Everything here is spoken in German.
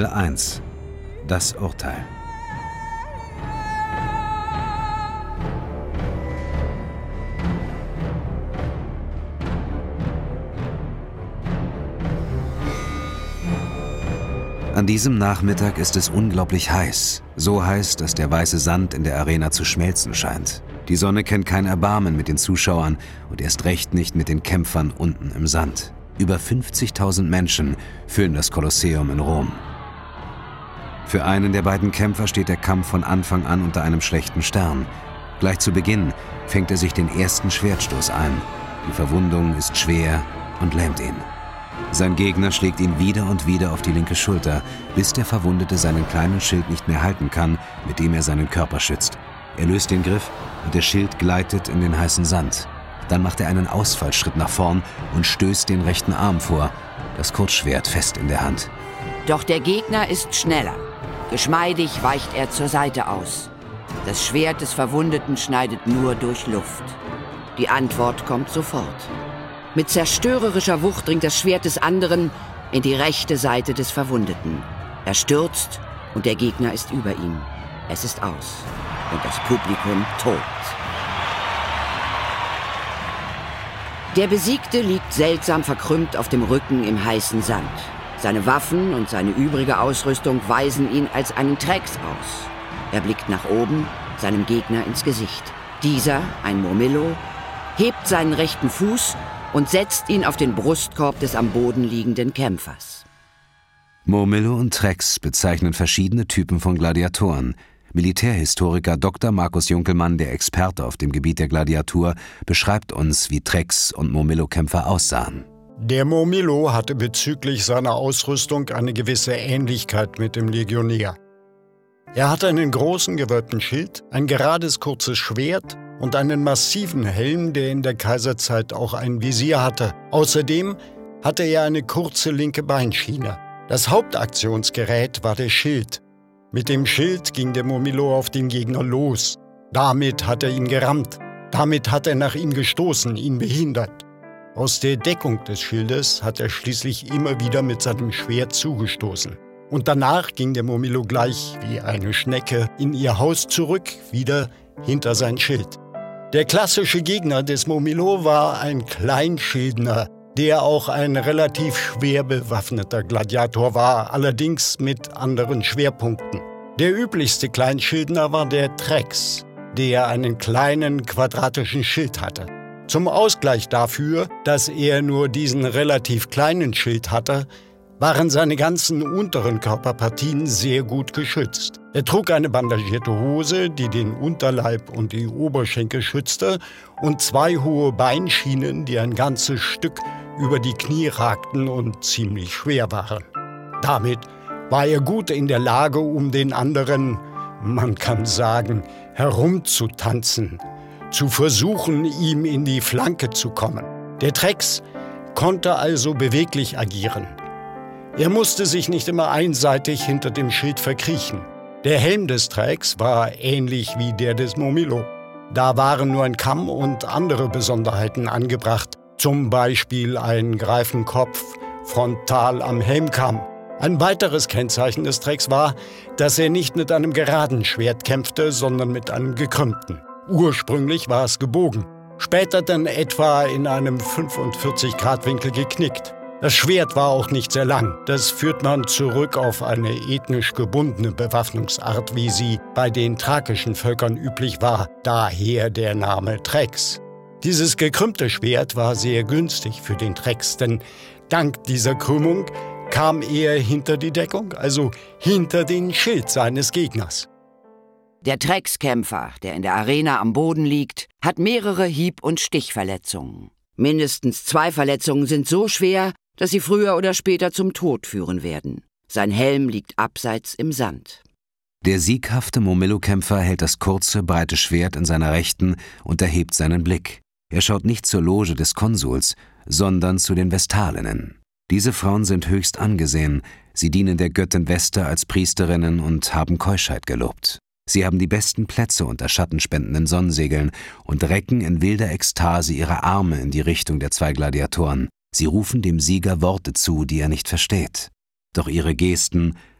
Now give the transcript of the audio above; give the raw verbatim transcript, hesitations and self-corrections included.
eins. Das Urteil. An diesem Nachmittag ist es unglaublich heiß. So heiß, dass der weiße Sand in der Arena zu schmelzen scheint. Die Sonne kennt kein Erbarmen mit den Zuschauern und erst recht nicht mit den Kämpfern unten im Sand. Über fünfzigtausend Menschen füllen das Kolosseum in Rom. Für einen der beiden Kämpfer steht der Kampf von Anfang an unter einem schlechten Stern. Gleich zu Beginn fängt er sich den ersten Schwertstoß ein. Die Verwundung ist schwer und lähmt ihn. Sein Gegner schlägt ihn wieder und wieder auf die linke Schulter, bis der Verwundete seinen kleinen Schild nicht mehr halten kann, mit dem er seinen Körper schützt. Er löst den Griff und der Schild gleitet in den heißen Sand. Dann macht er einen Ausfallschritt nach vorn und stößt den rechten Arm vor, das Kurzschwert fest in der Hand. Doch der Gegner ist schneller. Geschmeidig weicht er zur Seite aus. Das Schwert des Verwundeten schneidet nur durch Luft. Die Antwort kommt sofort. Mit zerstörerischer Wucht dringt das Schwert des anderen in die rechte Seite des Verwundeten. Er stürzt und der Gegner ist über ihm. Es ist aus und das Publikum tobt. Der Besiegte liegt seltsam verkrümmt auf dem Rücken im heißen Sand. Seine Waffen und seine übrige Ausrüstung weisen ihn als einen Trex aus. Er blickt nach oben, seinem Gegner ins Gesicht. Dieser, ein Murmillo, hebt seinen rechten Fuß und setzt ihn auf den Brustkorb des am Boden liegenden Kämpfers. Murmillo und Trex bezeichnen verschiedene Typen von Gladiatoren. Militärhistoriker Doktor Markus Junkelmann, der Experte auf dem Gebiet der Gladiatur, beschreibt uns, wie Trex- und Murmillo-Kämpfer aussahen. Der Murmillo hatte bezüglich seiner Ausrüstung eine gewisse Ähnlichkeit mit dem Legionär. Er hatte einen großen gewölbten Schild, ein gerades kurzes Schwert und einen massiven Helm, der in der Kaiserzeit auch ein Visier hatte. Außerdem hatte er eine kurze linke Beinschiene. Das Hauptaktionsgerät war der Schild. Mit dem Schild ging der Murmillo auf den Gegner los. Damit hat er ihn gerammt. Damit hat er nach ihm gestoßen, ihn behindert. Aus der Deckung des Schildes hat er schließlich immer wieder mit seinem Schwert zugestoßen. Und danach ging der Murmillo gleich wie eine Schnecke in ihr Haus zurück, wieder hinter sein Schild. Der klassische Gegner des Murmillo war ein Kleinschildner, der auch ein relativ schwer bewaffneter Gladiator war, allerdings mit anderen Schwerpunkten. Der üblichste Kleinschildner war der Trex, der einen kleinen quadratischen Schild hatte. Zum Ausgleich dafür, dass er nur diesen relativ kleinen Schild hatte, waren seine ganzen unteren Körperpartien sehr gut geschützt. Er trug eine bandagierte Hose, die den Unterleib und die Oberschenkel schützte, und zwei hohe Beinschienen, die ein ganzes Stück über die Knie ragten und ziemlich schwer waren. Damit war er gut in der Lage, um den anderen, man kann sagen, herumzutanzen, zu versuchen, ihm in die Flanke zu kommen. Der Trex konnte also beweglich agieren. Er musste sich nicht immer einseitig hinter dem Schild verkriechen. Der Helm des Trex war ähnlich wie der des Murmillo. Da waren nur ein Kamm und andere Besonderheiten angebracht, zum Beispiel ein Greifenkopf frontal am Helmkamm. Ein weiteres Kennzeichen des Trex war, dass er nicht mit einem geraden Schwert kämpfte, sondern mit einem gekrümmten. Ursprünglich war es gebogen, später dann etwa in einem fünfundvierzig Grad Winkel geknickt. Das Schwert war auch nicht sehr lang. Das führt man zurück auf eine ethnisch gebundene Bewaffnungsart, wie sie bei den thrakischen Völkern üblich war, daher der Name Trex. Dieses gekrümmte Schwert war sehr günstig für den Trex, denn dank dieser Krümmung kam er hinter die Deckung, also hinter den Schild seines Gegners. Der Trex-Kämpfer, der in der Arena am Boden liegt, hat mehrere Hieb- und Stichverletzungen. Mindestens zwei Verletzungen sind so schwer, dass sie früher oder später zum Tod führen werden. Sein Helm liegt abseits im Sand. Der sieghafte Murmillo-Kämpfer hält das kurze, breite Schwert in seiner Rechten und erhebt seinen Blick. Er schaut nicht zur Loge des Konsuls, sondern zu den Vestalinnen. Diese Frauen sind höchst angesehen, sie dienen der Göttin Vesta als Priesterinnen und haben Keuschheit gelobt. Sie haben die besten Plätze unter schattenspendenden Sonnensegeln und recken in wilder Ekstase ihre Arme in die Richtung der zwei Gladiatoren. Sie rufen dem Sieger Worte zu, die er nicht versteht. Doch ihre Gesten